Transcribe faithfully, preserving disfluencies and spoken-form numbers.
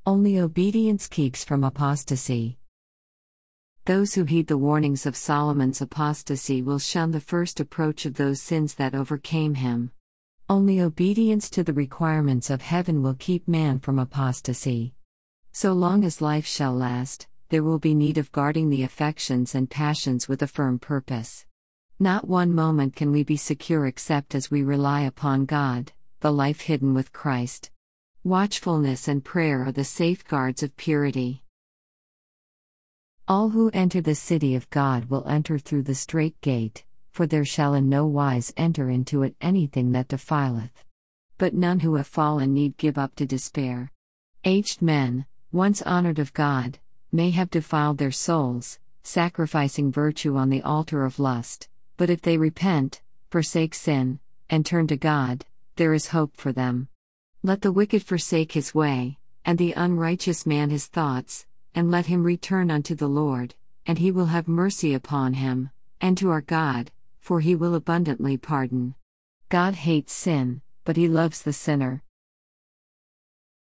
Only obedience keeps from apostasy. Those who heed the warnings of Solomon's apostasy will shun the first approach of those sins that overcame him. Only obedience to the requirements of heaven will keep man from apostasy. So long as life shall last, there will be need of guarding the affections and passions with a firm purpose. Not one moment can we be secure except as we rely upon God, the life hidden with Christ. Watchfulness and prayer are the safeguards of purity. All who enter the city of God will enter through the strait gate, for there shall in no wise enter into it anything that defileth. But none who have fallen need give up to despair. Aged men, once honored of God, may have defiled their souls, sacrificing virtue on the altar of lust, but if they repent, forsake sin, and turn to God, there is hope for them. Let the wicked forsake his way, and the unrighteous man his thoughts, and let him return unto the Lord, and he will have mercy upon him, and to our God, for he will abundantly pardon. God hates sin, but he loves the sinner.